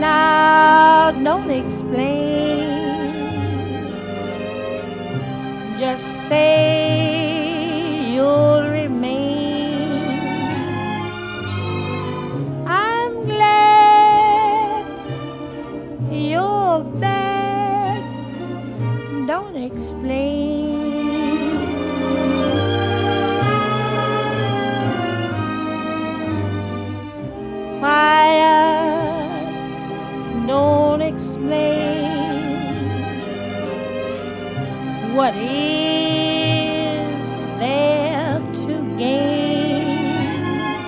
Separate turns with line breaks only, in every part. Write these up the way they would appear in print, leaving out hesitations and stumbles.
now, don't explain. Just say you'll remain. I'm glad you're back. Don't explain. Fire, don't explain. What is there to gain?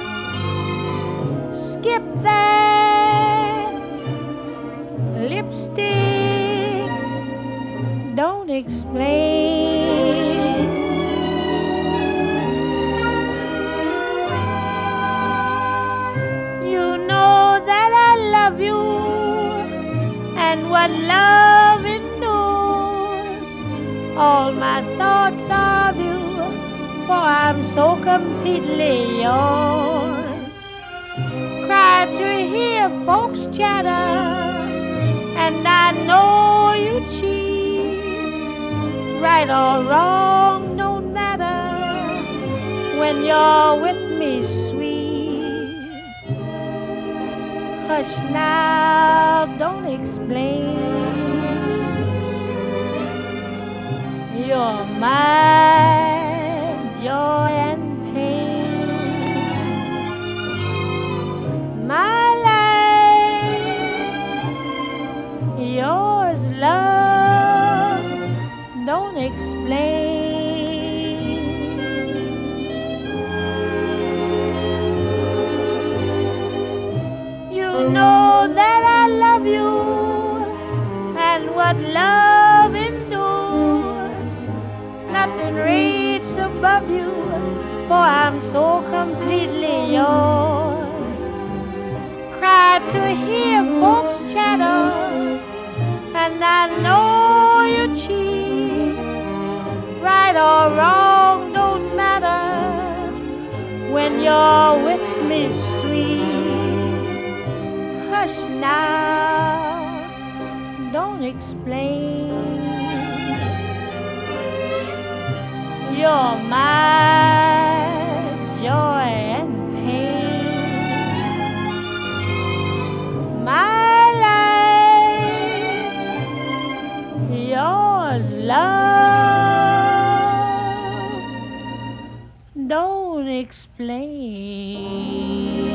Skip that lipstick, don't explain. You know that I love you, and what love endures. All my thoughts of you, for I'm so completely yours. Cry to hear folks chatter, and I know you cheat. Right or wrong, no matter, when you're with me, sweet. Hush now, don't explain. You're my joy and pain, my life, yours, love, don't explain. You know that I love you, and what love endures. Nothing rates above you, for I'm so completely yours. Cry to hear folks chatter, and I know you cheat. Right or wrong, don't matter, when you're with me, sweet. Hush now, don't explain. You're my joy and pain, my life, yours, love, don't explain.